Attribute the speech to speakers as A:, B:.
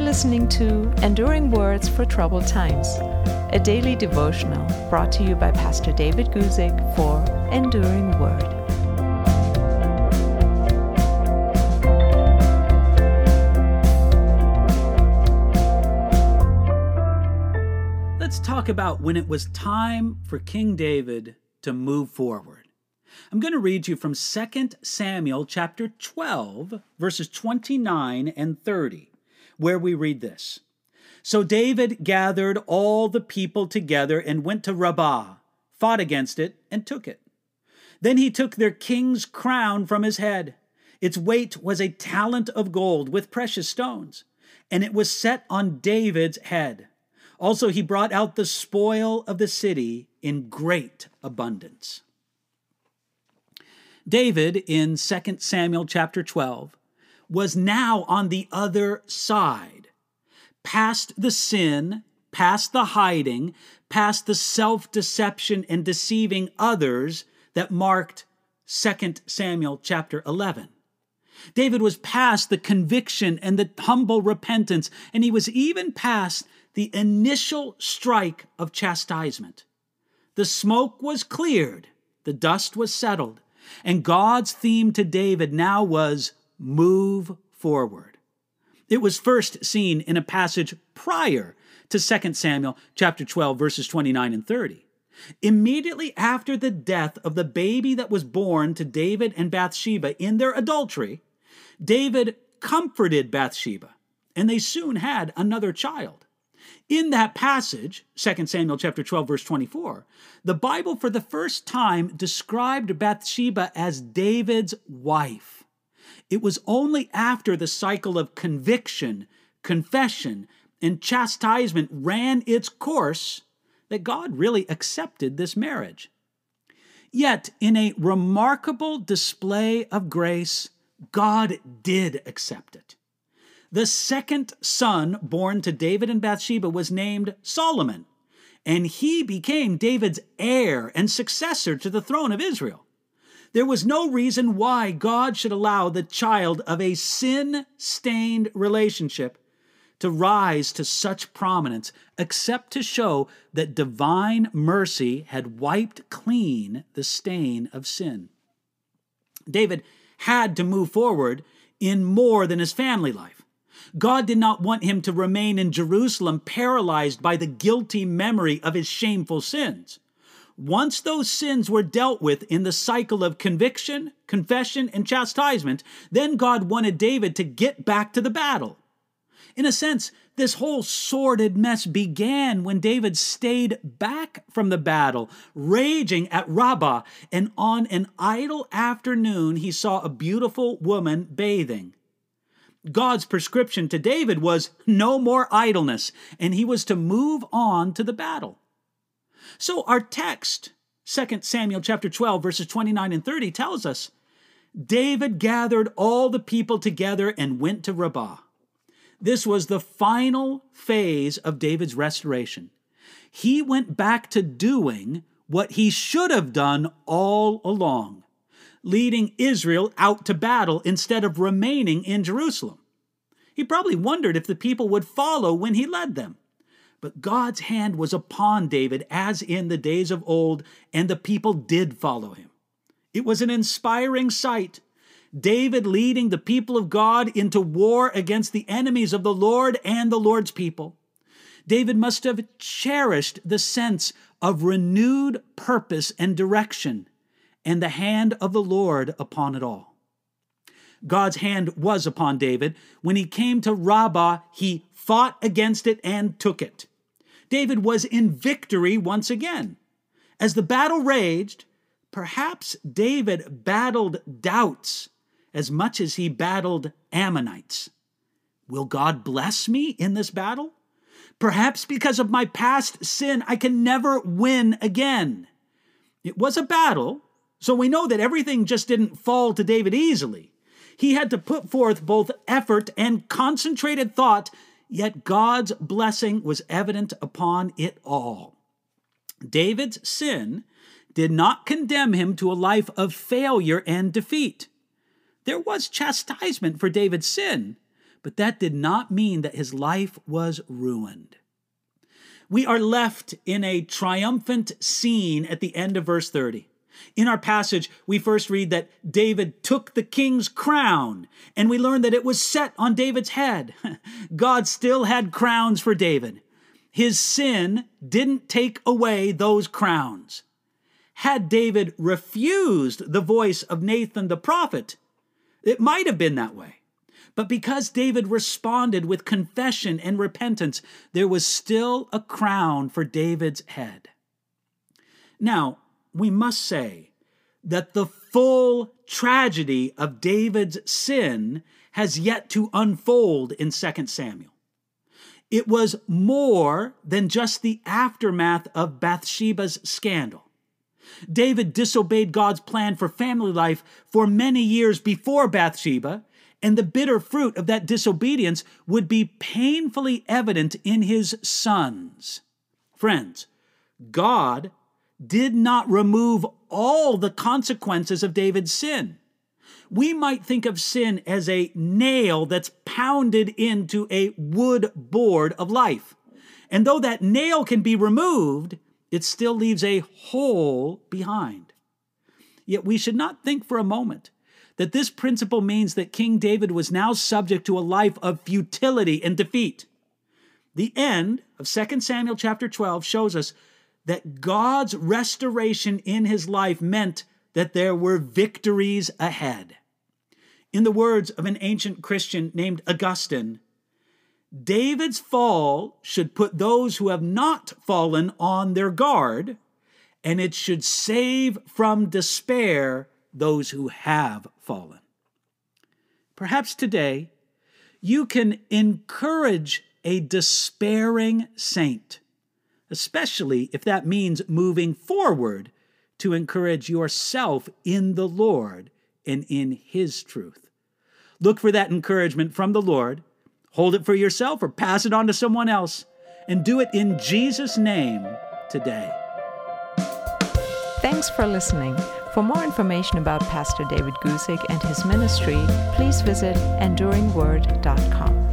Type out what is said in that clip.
A: listening to Enduring Words for Troubled Times, a daily devotional brought to you by Pastor David Guzik for Enduring Word.
B: Let's talk about when it was time for King David to move forward. I'm going to read you from 2 Samuel chapter 12, verses 29 and 30, where we read this. So David gathered all the people together and went to Rabbah, fought against it, and took it. Then he took their king's crown from his head. Its weight was a talent of gold with precious stones, and it was set on David's head. Also he brought out the spoil of the city in great abundance. David, in 2 Samuel chapter 12, was now on the other side, past the sin, past the hiding, past the self-deception and deceiving others that marked 2 Samuel chapter 11. David was past the conviction and the humble repentance, and he was even past the initial strike of chastisement. The smoke was cleared, the dust was settled, and God's theme to David now was move forward. It was first seen in a passage prior to 2 Samuel chapter 12, verses 29 and 30. Immediately after the death of the baby that was born to David and Bathsheba in their adultery, David comforted Bathsheba, and they soon had another child. In that passage, 2 Samuel chapter 12, verse 24, the Bible for the first time described Bathsheba as David's wife. It was only after the cycle of conviction, confession, and chastisement ran its course that God really accepted this marriage. Yet, in a remarkable display of grace, God did accept it. The second son born to David and Bathsheba was named Solomon, and he became David's heir and successor to the throne of Israel. There was no reason why God should allow the child of a sin-stained relationship to rise to such prominence, except to show that divine mercy had wiped clean the stain of sin. David had to move forward in more than his family life. God did not want him to remain in Jerusalem paralyzed by the guilty memory of his shameful sins. Once those sins were dealt with in the cycle of conviction, confession, and chastisement, then God wanted David to get back to the battle. In a sense, this whole sordid mess began when David stayed back from the battle, raging at Rabbah, and on an idle afternoon he saw a beautiful woman bathing. God's prescription to David was no more idleness, and he was to move on to the battle. So our text, 2 Samuel chapter 12, verses 29 and 30, tells us, David gathered all the people together and went to Rabbah. This was the final phase of David's restoration. He went back to doing what he should have done all along, leading Israel out to battle instead of remaining in Jerusalem. He probably wondered if the people would follow when he led them. But God's hand was upon David as in the days of old, and the people did follow him. It was an inspiring sight. David leading the people of God into war against the enemies of the Lord and the Lord's people. David must have cherished the sense of renewed purpose and direction, and the hand of the Lord upon it all. God's hand was upon David. When he came to Rabbah, he fought against it and took it. David was in victory once again. As the battle raged, perhaps David battled doubts as much as he battled Ammonites. Will God bless me in this battle? Perhaps because of my past sin, I can never win again. It was a battle, so we know that everything just didn't fall to David easily. He had to put forth both effort and concentrated thought, yet God's blessing was evident upon it all. David's sin did not condemn him to a life of failure and defeat. There was chastisement for David's sin, But that did not mean that his life was ruined. We are left in a triumphant scene at the end of verse 30. In our passage, we first read that David took the king's crown, and we learn that it was set on David's head. God still had crowns for David. His sin didn't take away those crowns. Had David refused the voice of Nathan the prophet, it might have been that way. But because David responded with confession and repentance, there was still a crown for David's head. Now, we must say that the full tragedy of David's sin has yet to unfold in 2 Samuel. It was more than just the aftermath of Bathsheba's scandal. David disobeyed God's plan for family life for many years before Bathsheba, and the bitter fruit of that disobedience would be painfully evident in his sons. Friends, God did not remove all the consequences of David's sin. We might think of sin as a nail that's pounded into a wood board of life. And though that nail can be removed, it still leaves a hole behind. Yet we should not think for a moment that this principle means that King David was now subject to a life of futility and defeat. The end of 2 Samuel chapter 12 shows us that God's restoration in his life meant that there were victories ahead. In the words of an ancient Christian named Augustine, David's fall should put those who have not fallen on their guard, and it should save from despair those who have fallen. Perhaps today you can encourage a despairing saint, especially if that means moving forward to encourage yourself in the Lord and in his truth. Look for that encouragement from the Lord. Hold it for yourself or pass it on to someone else, and do it in Jesus' name today.
A: Thanks for listening. For more information about Pastor David Guzik and his ministry, please visit enduringword.com.